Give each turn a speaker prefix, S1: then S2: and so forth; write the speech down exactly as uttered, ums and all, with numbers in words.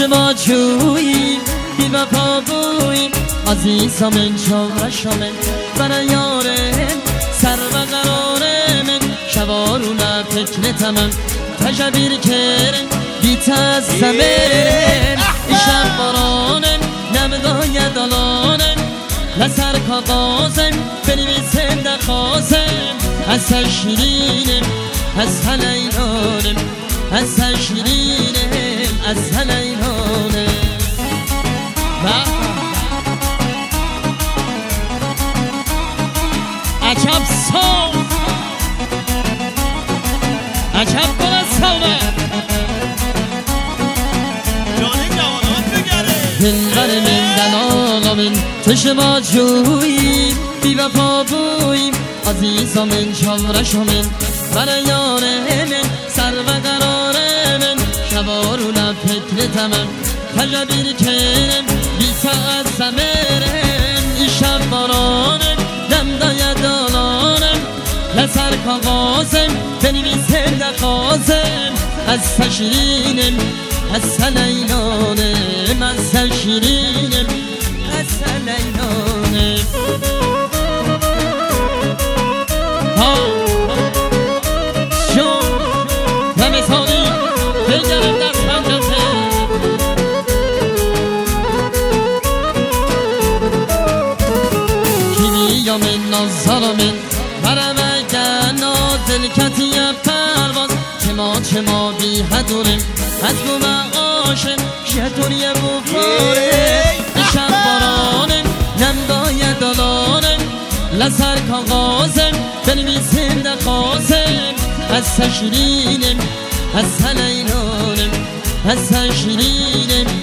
S1: شما جویی بی وفا بویی عزیزم من چاورش من برای یارم سر و قرارم شوارونه فکر تمام تجبیر کرن بی تزمین ایشم بارانم نمدای دلانم لسر کاغازم بنویسم دخوازم از شیرینم از لیلانم از شیرینم از لیلانم عجب سام عجب گل سامه
S2: جانی جوانات بگره
S1: دلبر من دلالا من تو شما جویی بی وفا بوییم عزیزا من چاورش من برای یار من سر و قرار من شوارونه فکر تمام تجبیر کنم بی ساعت زمرم ای شب بارانم دمدای دالانم لسر کاغازم بنویسم دخوازم از تشرینم از لیلانم از تشرینم از لیلانم ها شون و مثالی بگرم دست پنجته کیمی یا من نازالا من برم اگر نازل کتی پرواز چه ما چه ما بی حدورم از گوم آشم شطوری بفاره شب بارانم نمدای دلانم لسر کاغازم بنویسم دخوازم از تشرینم از لیلانم از تشرینم